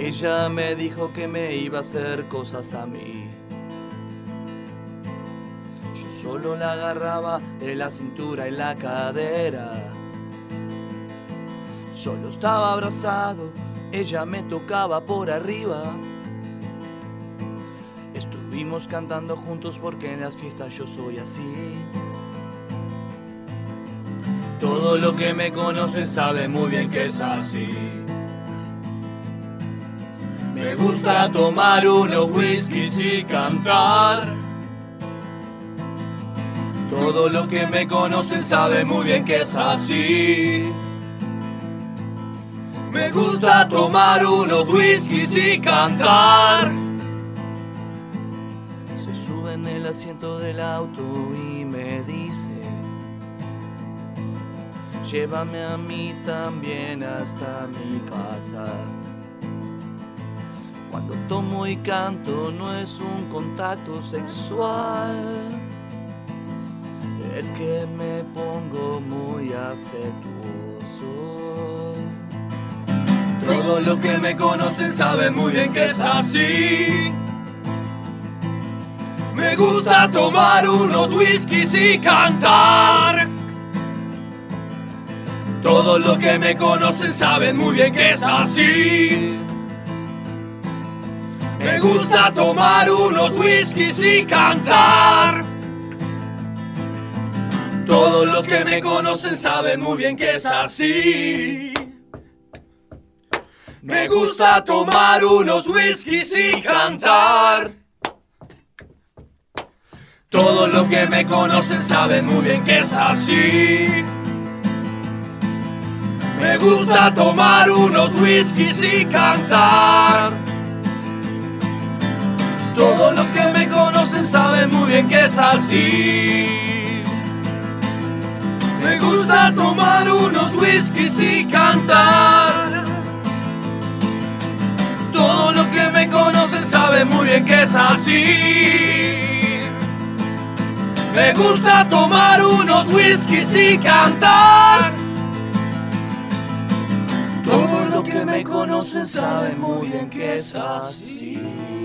Ella me dijo que me iba a hacer cosas a mí. Yo solo la agarraba de la cintura y la cadera. Solo estaba abrazado, ella me tocaba por arriba. Estuvimos cantando juntos porque en las fiestas yo soy así. Todo lo que me conocen sabe muy bien que es así. Me gusta tomar unos whiskies y cantar. Todo lo que me conocen sabe muy bien que es así. Me gusta tomar unos whiskies y cantar. Se sube en el asiento del auto y me dice: llévame a mí también hasta mi casa. Cuando tomo y canto no es un contacto sexual, es que me pongo muy afectuoso. Todos los que me conocen saben muy bien que es así. Me gusta tomar unos whiskies y cantar. Todos los que me conocen saben muy bien que es así. Me gusta tomar unos whiskies y cantar. Todos los que me conocen saben muy bien que es así. Me gusta tomar unos whiskies y cantar. Todos los que me conocen saben muy bien que es así. Me gusta tomar unos whiskies y cantar. Todos los que me conocen saben muy bien que es así. Me gusta tomar unos whiskies y cantar. Todos los que me conocen saben muy bien que es así. Me gusta tomar unos whiskies y cantar. Todos los que me conocen saben muy bien que es así.